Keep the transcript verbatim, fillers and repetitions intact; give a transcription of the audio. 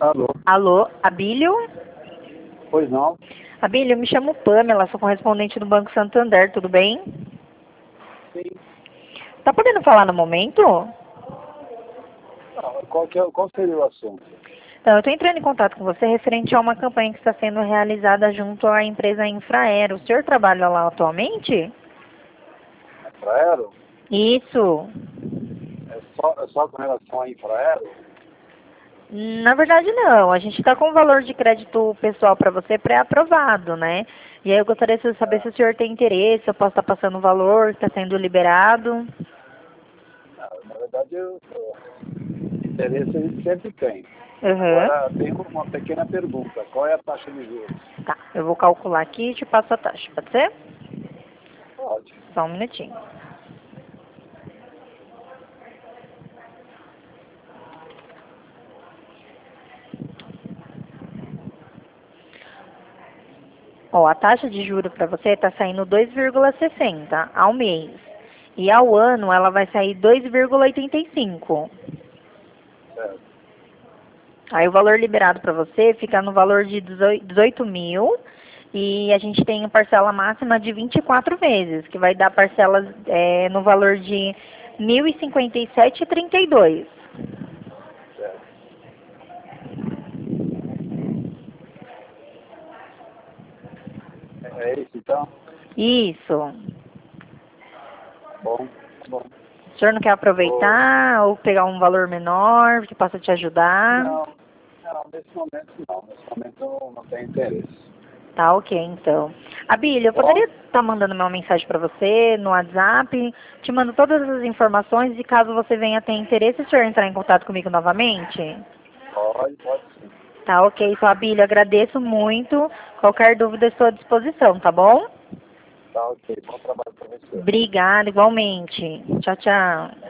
Alô? Alô, Abílio? Pois não? Abílio, eu me chamo Pamela, sou correspondente do Banco Santander, tudo bem? Sim. Tá podendo falar no momento? Não, qual, que é, qual seria o assunto? Então, eu estou entrando em contato com você referente a uma campanha que está sendo realizada junto à empresa Infraero. O senhor trabalha lá atualmente? Infraero? Isso. É só, é só com relação a infraero? Na verdade, não. A gente está com o valor de crédito pessoal para você pré-aprovado, né? E aí eu gostaria de saber se o senhor tem interesse, eu posso estar passando o valor, está sendo liberado. Não, na verdade, eu, eu, interesse a gente sempre tem. Uhum. Agora, tem uma pequena pergunta. Qual é a taxa de juros? Tá, eu vou calcular aqui e te passo a taxa, pode ser? Pode. Só um minutinho. Ó, a taxa de juros para você está saindo dois vírgula sessenta ao mês. E ao ano ela vai sair dois vírgula oitenta e cinco. Certo. Aí o valor liberado para você fica no valor de dezoito mil e a gente tem a parcela máxima de vinte e quatro vezes, que vai dar parcelas é, no valor de mil e cinquenta e sete reais e trinta e dois centavos. Certo. É, é isso, então? Isso. Tá bom, tá bom. O senhor não quer Vou... aproveitar ou pegar um valor menor que possa te ajudar? Não, não, nesse momento não. Nesse momento eu não tenho interesse. Tá, ok, então. Abílio, eu Bom, poderia estar mandando uma mensagem para você no WhatsApp, te mando todas as informações e caso você venha ter interesse, o senhor entrar em contato comigo novamente? pode, pode sim. Tá, ok. Então, Abílio, agradeço muito. Qualquer dúvida, estou à disposição, tá bom? Tá ok. Bom trabalho para você. Obrigada, igualmente. Tchau, tchau.